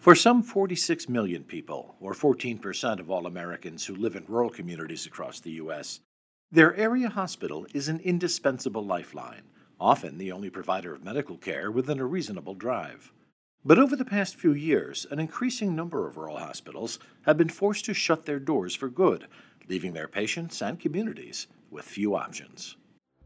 For some 46 million people, or 14% of all Americans who live in rural communities across the U.S., their area hospital is an indispensable lifeline, often the only provider of medical care within a reasonable drive. But over the past few years, an increasing number of rural hospitals have been forced to shut their doors for good, leaving their patients and communities with few options.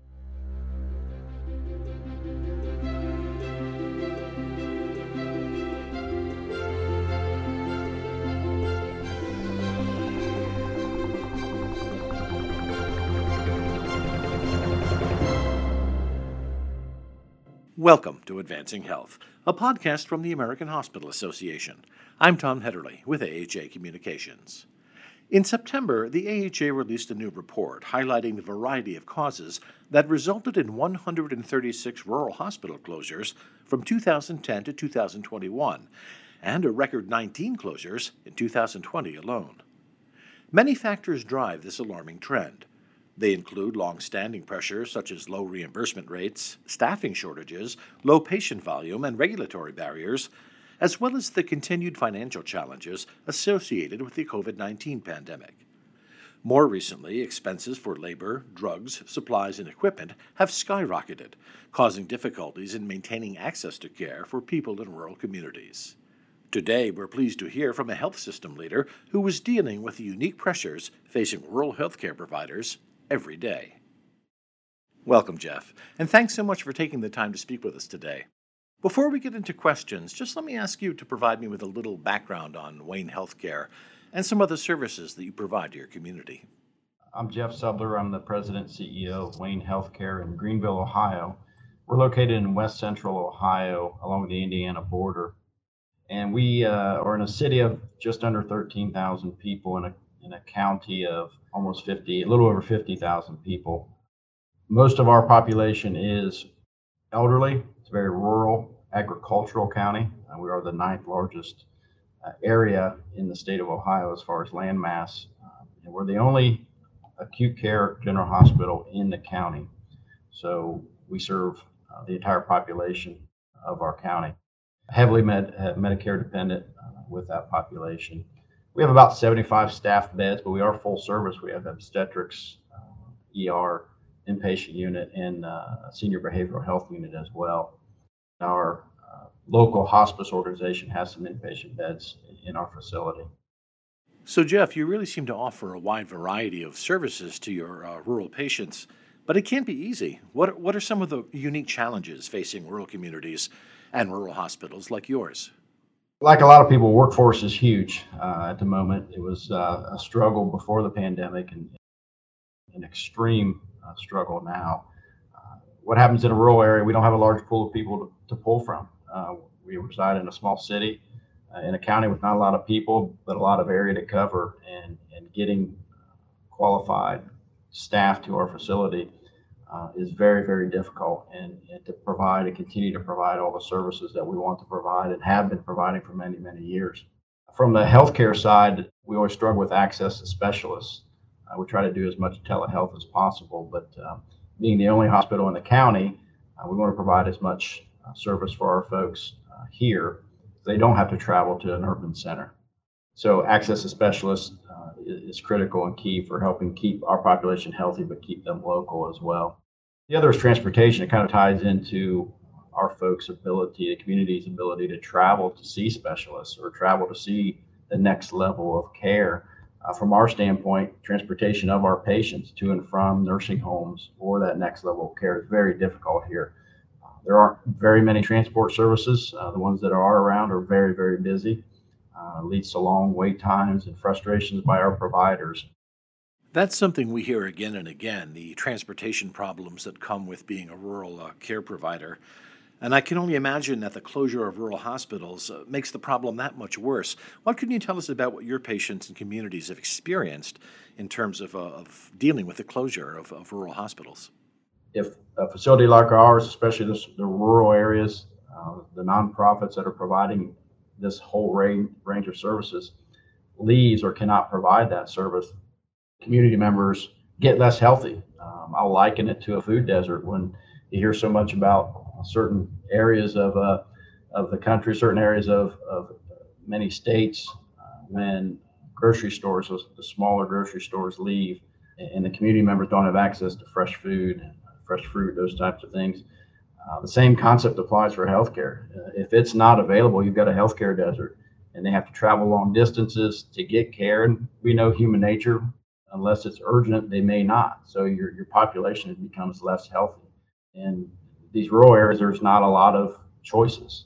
Welcome to Advancing Health, a podcast from the American Hospital Association. I'm Tom Hederle with AHA Communications. In September, the AHA released a new report highlighting the variety of causes that resulted in 136 rural hospital closures from 2010 to 2021, and a record 19 closures in 2020 alone. Many factors drive this alarming trend. They include long-standing pressures such as low reimbursement rates, staffing shortages, low patient volume, and regulatory barriers, as well as the continued financial challenges associated with the COVID-19 pandemic. More recently, expenses for labor, drugs, supplies, and equipment have skyrocketed, causing difficulties in maintaining access to care for people in rural communities. Today, we're pleased to hear from a health system leader who is dealing with the unique pressures facing rural healthcare providers every day. Welcome, Jeff, and thanks so much for taking the time to speak with us today. Before we get into questions, just let me ask you to provide me with a little background on Wayne Healthcare and some other services that you provide to your community. I'm Jeff Subler. I'm the president and CEO of Wayne Healthcare in Greenville, Ohio. We're located in west central Ohio along the Indiana border. And we are in a city of just under 13,000 people in a county of a little over 50,000 people. Most of our population is elderly. It's a very rural, agricultural county. We are the ninth largest area in the state of Ohio as far as land mass. And we're the only acute care general hospital in the county. So we serve the entire population of our county. Heavily Medicare dependent with that population. We have about 75 staff beds, but we are full service. We have obstetrics, ER, inpatient unit, and senior behavioral health unit as well. Our local hospice organization has some inpatient beds in our facility. So, Jeff, you really seem to offer a wide variety of services to your rural patients, but it can't be easy. What are some of the unique challenges facing rural communities and rural hospitals like yours? Like a lot of people, workforce is huge at the moment. It was a struggle before the pandemic and an extreme struggle now. What happens in a rural area, we don't have a large pool of people to pull from. We reside in a small city in a county with not a lot of people, but a lot of area to cover, and getting qualified staff to our facility is very, very difficult, and to provide and continue to provide all the services that we want to provide and have been providing for many, many years. From the healthcare side, we always struggle with access to specialists. We try to do as much telehealth as possible, but being the only hospital in the county, we want to provide as much service for our folks here. They don't have to travel to an urban center. So access to specialists is critical and key for helping keep our population healthy, but keep them local as well. The other is transportation. It kind of ties into our folks' ability, the community's ability to travel to see specialists or travel to see the next level of care. From our standpoint, transportation of our patients to and from nursing homes or that next level of care is very difficult here. There aren't very many transport services. The ones that are around are very, very busy. Leads to long wait times and frustrations by our providers. That's something we hear again and again, the transportation problems that come with being a rural care provider. And I can only imagine that the closure of rural hospitals makes the problem that much worse. What can you tell us about what your patients and communities have experienced in terms of dealing with the closure of rural hospitals? If a facility like ours, especially the rural areas, the nonprofits that are providing this whole range of services, leaves or cannot provide that service, community members get less healthy. I'll liken it to a food desert when you hear so much about certain areas of the country, certain areas of many states, when grocery stores, the smaller grocery stores leave, and the community members don't have access to fresh food, fresh fruit, those types of things. The same concept applies for healthcare. If it's not available, you've got a healthcare desert, and they have to travel long distances to get care. And we know human nature, unless it's urgent, they may not. So your population becomes less healthy. And these rural areas, there's not a lot of choices.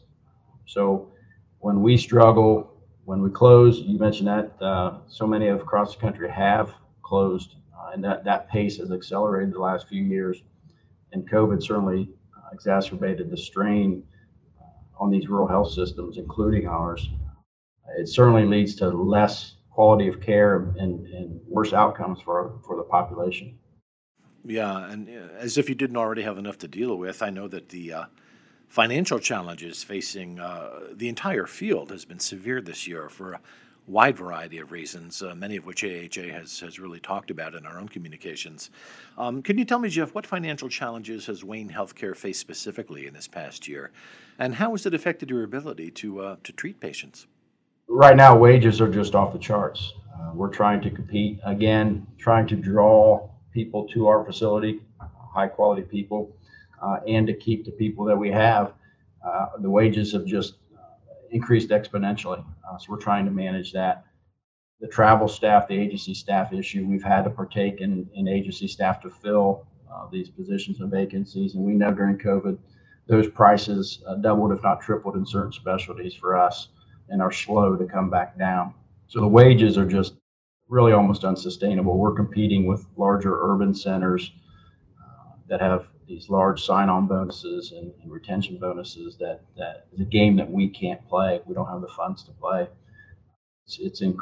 So when we struggle, when we close, you mentioned that so many of across the country have closed, and that pace has accelerated the last few years. And COVID certainly exacerbated the strain on these rural health systems, including ours. It certainly leads to less quality of care and worse outcomes for the population. Yeah, and as if you didn't already have enough to deal with, I know that the financial challenges facing the entire field has been severe this year for a wide variety of reasons, many of which AHA has really talked about in our own communications. Can you tell me, Jeff, what financial challenges has Wayne Healthcare faced specifically in this past year, and how has it affected your ability to treat patients? Right now, wages are just off the charts. We're trying to compete again, trying to draw people to our facility, high quality people, and to keep the people that we have. The wages have just increased exponentially. So we're trying to manage that. The travel staff, the agency staff issue, we've had to partake in agency staff to fill these positions and vacancies. And we know during COVID, those prices doubled, if not tripled, in certain specialties for us, and are slow to come back down. So the wages are just really almost unsustainable. We're competing with larger urban centers that have these large sign-on bonuses and retention bonuses that is a game that we can't play. We don't have the funds to play. It's an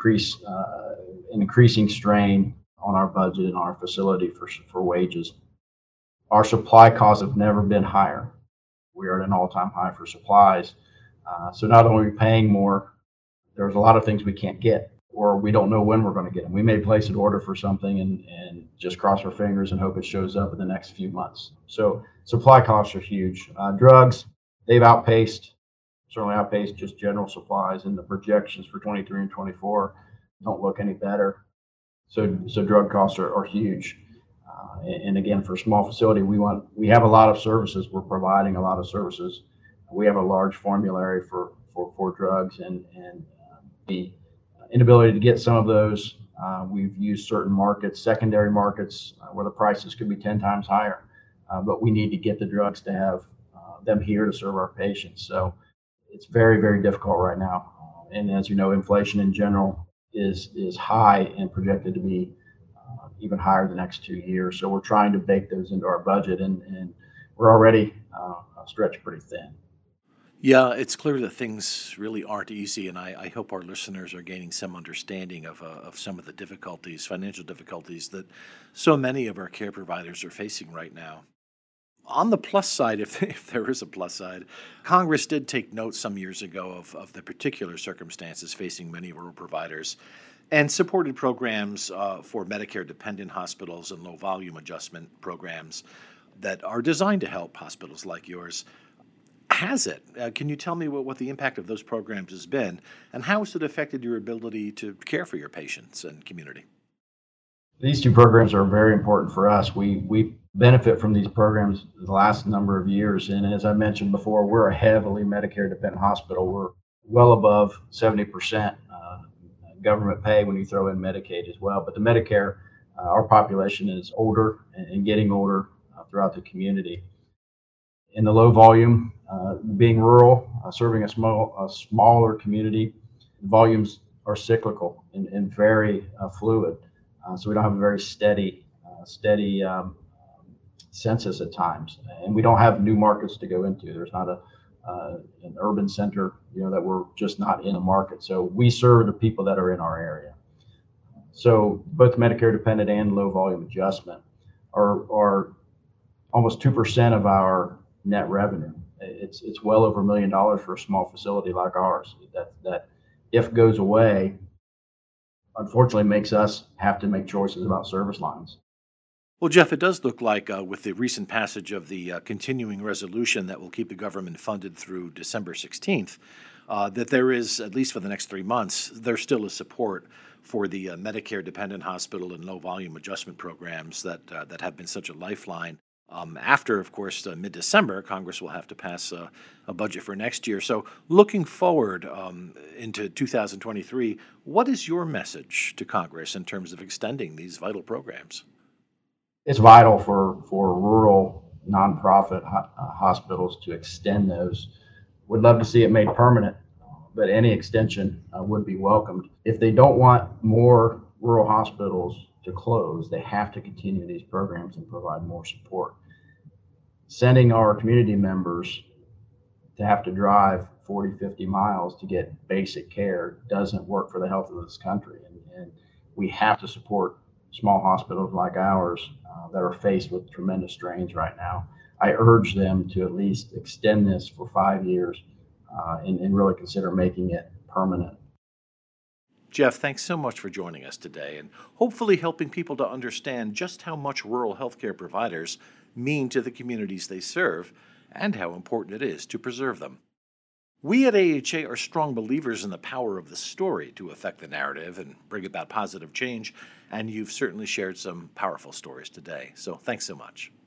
increasing strain on our budget and our facility for wages. Our supply costs have never been higher. We are at an all-time high for supplies. So not only are we paying more, there's a lot of things we can't get, or we don't know when we're going to get them. We may place an order for something and just cross our fingers and hope it shows up in the next few months. So supply costs are huge. Drugs, they've certainly outpaced just general supplies, and the projections for 23 and 24 don't look any better. So drug costs are huge. And again, for a small facility, we have a lot of services. We're providing a lot of services. We have a large formulary for drugs, and the inability to get some of those, we've used certain markets, secondary markets, where the prices could be 10 times higher. But we need to get the drugs to have them here to serve our patients. So it's very, very difficult right now. And as you know, inflation in general is high and projected to be even higher the next 2 years. So we're trying to bake those into our budget, and we're already stretched pretty thin. Yeah, it's clear that things really aren't easy, and I hope our listeners are gaining some understanding of some of the difficulties, financial difficulties that so many of our care providers are facing right now. On the plus side, if there is a plus side, Congress did take note some years ago of the particular circumstances facing many rural providers and supported programs for Medicare-dependent hospitals and low-volume adjustment programs that are designed to help hospitals like yours. Has it? Can you tell me what the impact of those programs has been, and how has it affected your ability to care for your patients and community? These two programs are very important for us. We benefit from these programs the last number of years. And as I mentioned before, we're a heavily Medicare-dependent hospital. We're well above 70% government pay when you throw in Medicaid as well. But the Medicare, our population is older and getting older throughout the community. In the low volume, being rural, serving a smaller community, volumes are cyclical and very fluid. So we don't have a very steady census at times, and we don't have new markets to go into. There's not an urban center, that we're just not in a market. So we serve the people that are in our area. So both Medicare dependent and low volume adjustment are almost 2% of our net revenue. It's well over $1 million for a small facility like ours. That if goes away, unfortunately makes us have to make choices about service lines. Well, Jeff, it does look like with the recent passage of the continuing resolution that will keep the government funded through December 16th, that there is, at least for the next 3 months, there still is support for the Medicare-dependent hospital and low-volume adjustment programs that have been such a lifeline. After, of course, mid-December, Congress will have to pass a budget for next year. So looking forward into 2023, what is your message to Congress in terms of extending these vital programs? It's vital for rural nonprofit hospitals to extend those. Would love to see it made permanent, but any extension would be welcomed. If they don't want more rural hospitals to close, they have to continue these programs and provide more support. Sending our community members to have to drive 40, 50 miles to get basic care doesn't work for the health of this country. And we have to support small hospitals like ours that are faced with tremendous strains right now. I urge them to at least extend this for 5 years and really consider making it permanent. Jeff, thanks so much for joining us today and hopefully helping people to understand just how much rural healthcare providers mean to the communities they serve and how important it is to preserve them. We at AHA are strong believers in the power of the story to affect the narrative and bring about positive change, and you've certainly shared some powerful stories today. So thanks so much.